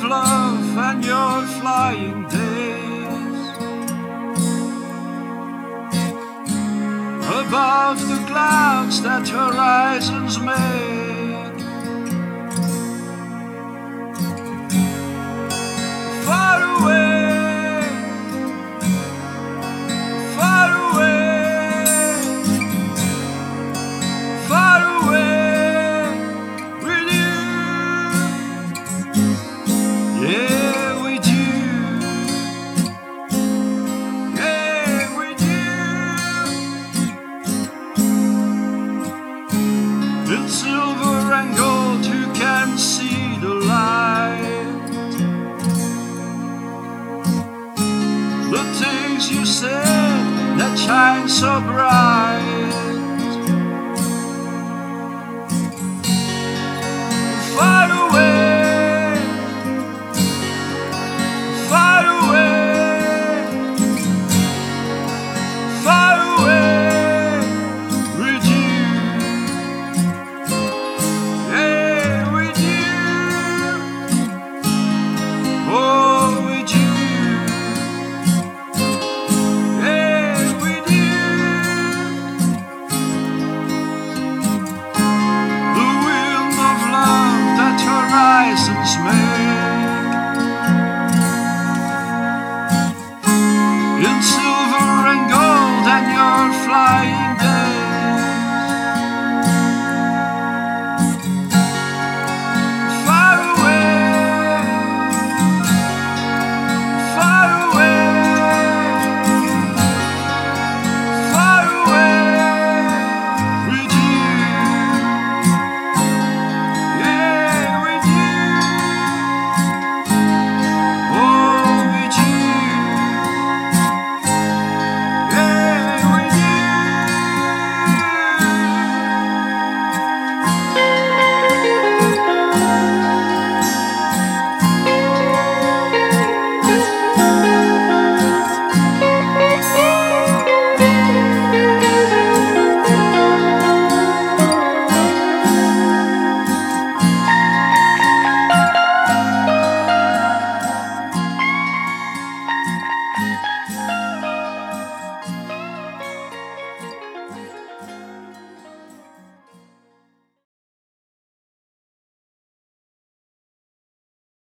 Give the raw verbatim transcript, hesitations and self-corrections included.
love and your flying days. Above the clouds that horizons make, far away, far away, far away with you. Yeah, with you. Yeah, with you. In silver and gold you can see the light. The things you said that shine so bright.